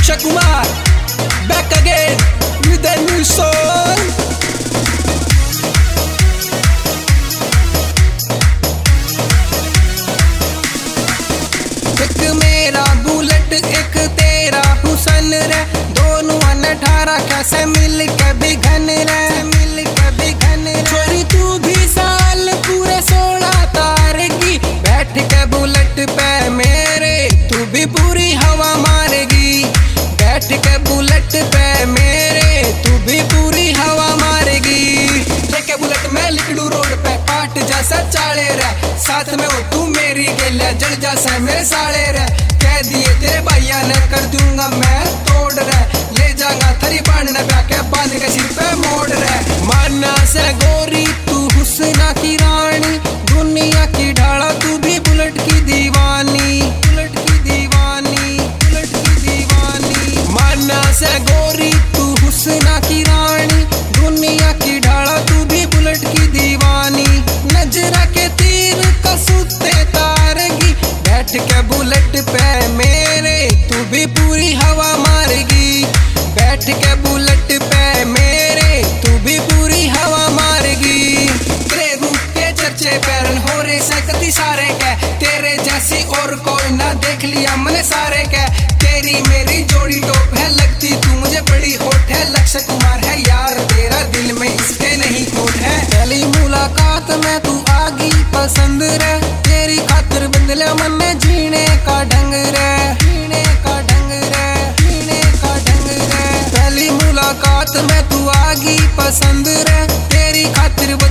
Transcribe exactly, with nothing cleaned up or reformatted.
Akshay Kumar, back again with a new song. एक मेरा bullet एक तेरा हुसन रे, दोनों अठारह कैसे मिल के भी घन रे, मिल के भी घन रे। छोरी तू भी साल पूरे सोलह तार की, बैठ के बुलेट पे मेरे तू भी पूरी हवा मारेगी, बैठ के बुलेट पे मेरे तू भी पूरी हवा मारेगी। लेके बुलेट में लिकड़ू रोड पे पाट जैसा चाले रे, साथ में हो तू मेरी गेलिया जड़ जैसा मेरे साले रे। कह दिए तेरे भैया ने कर दूंगा मैं तोड़ रे, ले जाऊंगा थरी बांधने पे के बांध के सिर पे मोड़ रे। माना से गोरी तू हुस्ना की रानी, दुनिया की ढाला तू भी बुलेट की दीवानी, बुलेट की दीवानी, बुलेट की दीवानी। माना से गोरी तू हुस्ना की रानी, दुनिया की ढाला तू भी बुलेट की दीवानी। नजरा के तीर कसूते तारेगी, बैठ के बुलेट पे मेरे तू भी पूरी हवा मारेगी, बैठ के बुलेट पे मेरे तू भी पूरी हवा मारेगी। तेरे रूप के चर्चे पैरन हो रे सकती सारे के, तेरे जैसी और कोई ना देख लिया मैंने सारे के। तेरी मेरी जोड़ी टॉप है लगती तू मुझे बड़ी होठ है, अक्षय कुमार है यार तेरा दिल में इसके नहीं खोट है। पहली मुलाकात में तू आगी पसंद रे, तेरी खातिर बदला मन में जीने का ढंग रे, जीने का ढंग रे, जीने का ढंग रे। पहली मुलाकात में तू आगी पसंद रे, तेरी खातिर